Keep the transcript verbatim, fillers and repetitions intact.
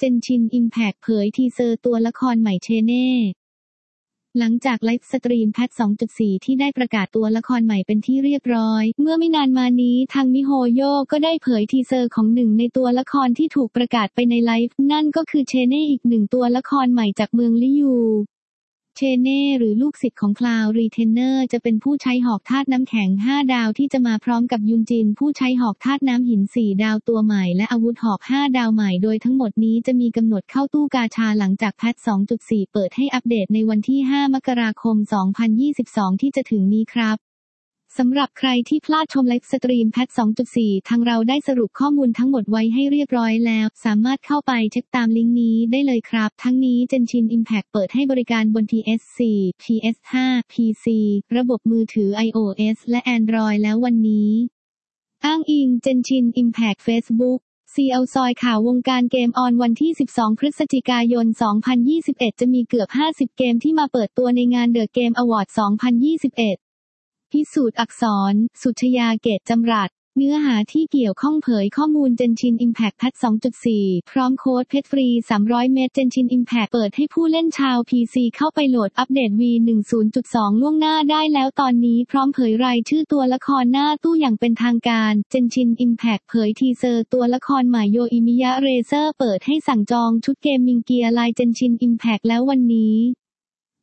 เจนชิน Impact เผยทีเซอร์ตัวละครใหม่เชเน่หลังจากไลฟ์สตรีมแพท สองจุดสี่ ที่ได้ประกาศตัวละครใหม่เป็นที่เรียบร้อยเมื่อไม่นานมานี้ทางมิโฮโยก็ได้เผยทีเซอร์ของหนึ่งในตัวละครที่ถูกประกาศไปในไลฟ์นั่นก็คือเชเน่อีกหนึ่งตัวละครใหม่จากเมืองลิยูเชเน่หรือลูกศิษย์ของคลาวรีเทนเนอร์จะเป็นผู้ใช้หอกธาตุน้ำแข็งห้าดาวที่จะมาพร้อมกับยุนจินผู้ใช้หอกธาตุน้ำหินสี่ดาวตัวใหม่และอาวุธหอกห้าดาวใหม่โดยทั้งหมดนี้จะมีกำหนดเข้าตู้กาชาหลังจากแพท สองจุดสี่ เปิดให้อัปเดตในวันที่ห้ามกราคมสองพันยี่สิบสองที่จะถึงนี้ครับสำหรับใครที่พลาดชมไลฟ์สตรีมแพท สองจุดสี่ ทางเราได้สรุปข้อมูลทั้งหมดไว้ให้เรียบร้อยแล้วสามารถเข้าไปเช็คตามลิงก์นี้ได้เลยครับทั้งนี้ Genshin Impact เปิดให้บริการบน พี เอส โฟร์ พี เอส ไฟว์ พี ซี ระบบมือถือ iOS และ Android แล้ววันนี้อ้างอิง Genshin Impact Facebook ซี แอล ซอยข่าววงการเกมออนวันที่สิบสองพฤศจิกายนสองพันยี่สิบเอ็ดจะมีเกือบห้าสิบเกมที่มาเปิดตัวในงาน The Game Award สองพันยี่สิบเอ็ดพิสูจน์อักษรสุชยาเกตจำรัดเนื้อหาที่เกี่ยวข้องเผยข้อมูล Genshin Impact แพท สองจุดสี่ พร้อมโค้ดเพชรฟรีสามร้อยเมตร Genshin Impact เปิดให้ผู้เล่นชาว พี ซี เข้าไปโหลดอัปเดต วี หนึ่งจุดศูนย์ จุดสอง ล่วงหน้าได้แล้วตอนนี้พร้อมเผยรายชื่อตัวละครหน้าตู้อย่างเป็นทางการ Genshin Impact เผยทีเซอร์ตัวละครใหม่โยอิมิยะเรเซอร์เปิดให้สั่งจองชุดเกมมิงเกียร์ลาย Genshin Impact แล้ววันนี้